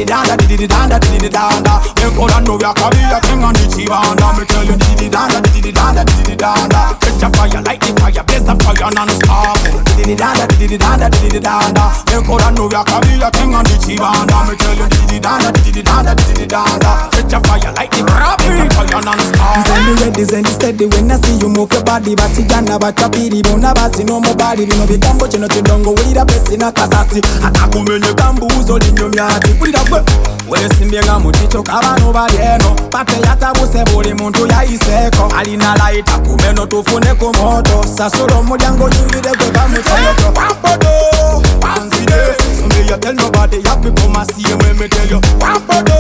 danda, didi danda, didi danda. Me call and know ya carry a king on the chibanda. Me tell you didi danda, didi danda, didi danda. Catch a fire, light the fire, blaze a fire non-stop. Didi danda, didi danda, didi danda. Me call and know ya carry a king on the chibanda. Me tell you didi danda, didi danda, didi danda. Catch a fire, light the fire, blaze a fire non-stop. Send the ready, send the steady when I see you move your body. But you can't have a chapiri, bona basi no more body. You know the gambo, you know you don't go with a best in a kasasi. Atakumenye gambuzo linyo myati. Put it up, wesimbienga muticho kaba nobody no. Pate yata buse buli muntu ya iseko. Alina laita kumeno tufune kumoto. Sasuro mulyango nyingide kwe kamutoto. Pampodo, panside. So me you tell nobody you have to come and see when me tell you. Pampodo,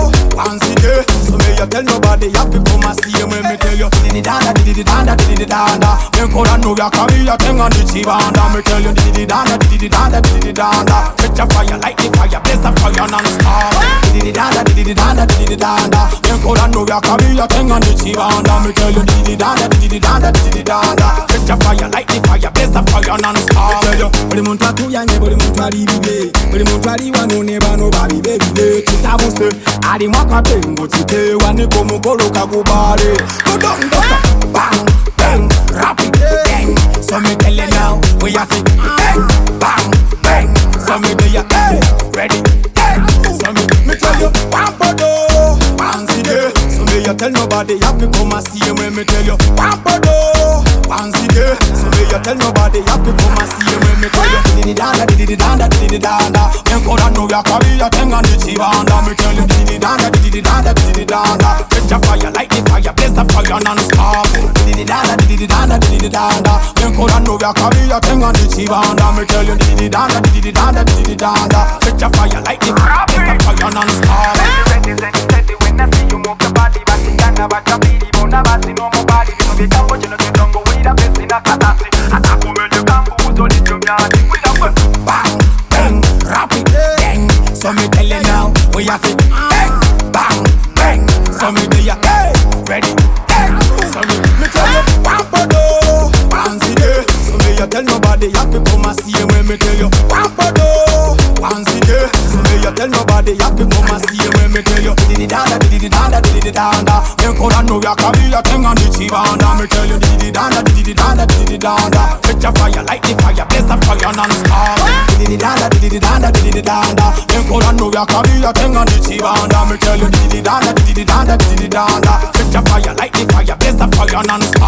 panside. So me you tell nobody you have to come and see when me tell you. Didi danda, didi danda, didi danda. Me call and know ya carry a king on the chibanda. Me tell you didi danda, didi danda, didi danda. Catch a fire, light the fire, blaze a fire non-stop. Didi danda, didi danda, didi danda. Me call and know ya carry a king on the chibanda. Me tell you didi danda, didi danda, didi danda. Catch a fire, light the fire, blaze a fire non-stop. Me tell you, buli muntu atuyanye, buli muntu alibibe, buli muntu aliwano ne bano babibe. Kitabuse ali mwakatengo chitewa niko mukolo kakubale. Kudongosa, bang, bang, rapid, bang. So me tell you now, we have it, bang, bang, bang. So me do ya, hey, ready, hey. So me tell you, pampodo, panside. So me you tell nobody, you have to come and see him when me tell you, pampodo, panside. So me you tell nobody, you have to come and see him when me tell you, didi danda, didi danda, didi danda. Me call and know ya carry a king on the chibanda. Me tell you, didi danda, didi danda, didi danda. Catch a fire, light the fire, blaze a fire non-stop. Didi danda, didi danda, didi danda. Me call and know ya carry a king on the chibanda. Me tell you, didi danda, didi danda, didi danda. Catch a fire, light the fire, blaze a fire non-stop. Ready, steady when I see you move your body. But you can't have a chapiri, bona basi no more body. You know the gambo, you know you don't go with a best in a kasasi. Atakumenye gambuzo linyo myati. With a bang, bang, rapid, bang. So me tell you now, we have it, bang, bang, bang. So me do ya, hey, ready, hey. So me tell you, pampodo, panside. So me you tell nobody you have to come and see him when me tell you, pampodo, panside. So me you tell nobody you have to come and see him when me tell you, didi danda, didi danda, didi danda. Me call and know ya carry a king on the chibanda. Me tell you, didi danda, didi danda, didi danda. Catch a fire, light the fire, blaze a fire non-stop. Didi danda, didi danda, didi danda. Me call and know ya carry a king on the chibanda. Me tell you, didi danda, didi danda, didi danda. Catch a fire, light the fire, blaze a fire non-stop.